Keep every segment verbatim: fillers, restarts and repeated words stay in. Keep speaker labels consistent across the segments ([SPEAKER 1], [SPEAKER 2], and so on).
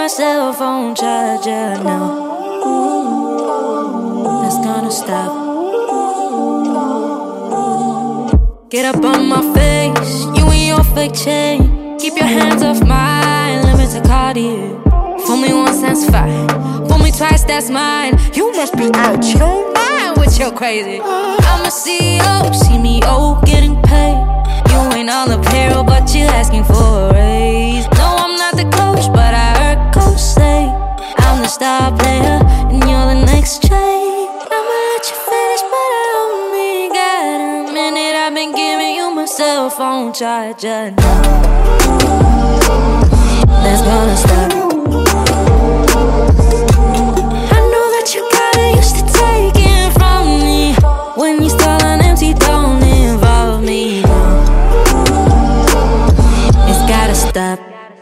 [SPEAKER 1] my cell phone charger now. That's gonna stop. Get up on my face, you and your fake chain. Keep your hands off mine, limits of Cartier. Fool me once, that's fine. Fool me twice, that's mine. You must be out your mind with your crazy. I'm a C E O, see me oh, getting paid. You ain't on the payroll, but you asking for a raise. No, I'm not the coach, but I heard coach say I'm the star player, and you're the next trade. I'ma let you finish, but I only got a minute. I've been giving you my cell phone charger now. That's gonna stop. I know that you got it used to taking from me. When you stall on empty, don't involve me now. It's gotta stop.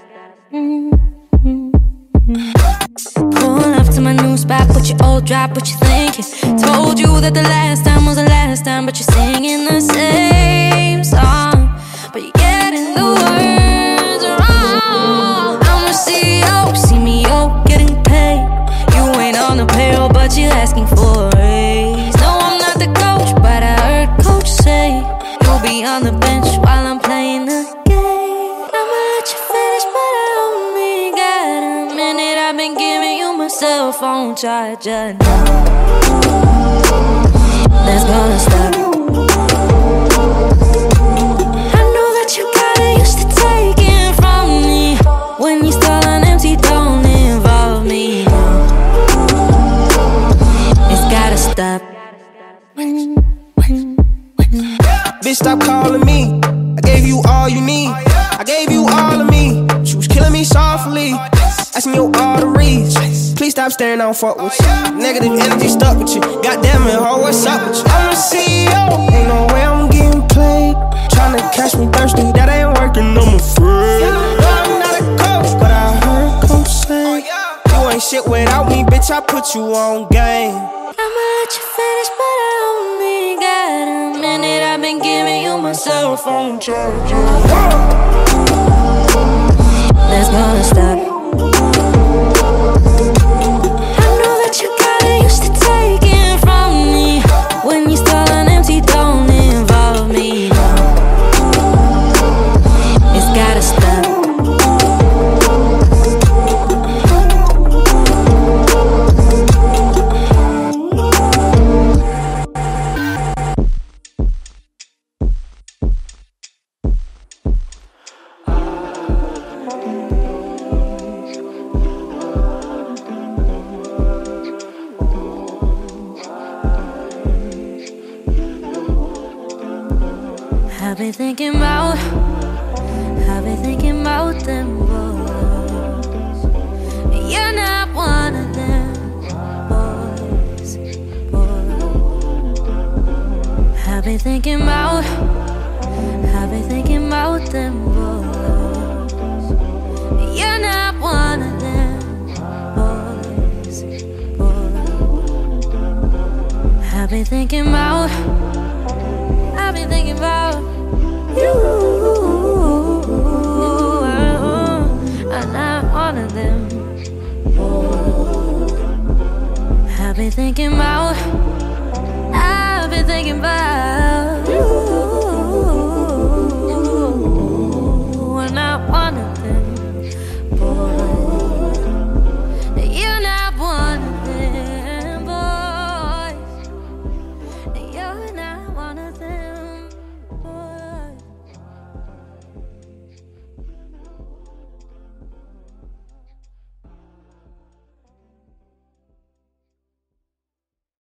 [SPEAKER 1] Pulling up to my new spot, put your old drop, what you thinking? Told you that the last time was the last time, but you're singing the same song, but you're getting the words wrong. I'm a C E O, see me oh, getting paid. You ain't on the payroll, but you're asking for a raise. No, I'm not the coach, but I heard coach say you'll be on the bench while I'm playing the game. I'ma let you finish, but I only got a minute. I've been giving you my cell phone charger now. That's gonna stop. I know that you got it used to taking from me. When you stall on empty, don't involve me now. It's gotta stop.
[SPEAKER 2] Bitch, stop calling me. I gave you all you need. I gave you all of me. She was killing me softly, asking your arteries. Please stop staring, I don't fuck with you. Negative energy stuck with you. Goddamn it, ho, what's up with you? I'm a C E O, ain't no way I'm getting played. Tryna catch me thirsty, that ain't working, I'm afraid. I'm not a coach, but I heard coach say you ain't shit without me, bitch, I put you on game.
[SPEAKER 1] I'ma let you finish, but I only got a minute. I've been giving you my cell phone charger. That's gonna stop. I know that you got it used to taking from me. When you stall on empty, don't involve me now. It's gotta stop. I've been thinking about, I've been thinking about them boys. You're not one of them boys, boys. I've been thinking about, I've been thinking about them boys. You're not one of them boys, boys. I've been thinking about, I've been thinking about you. I'm not one of them. I've been thinking about, I've been thinking about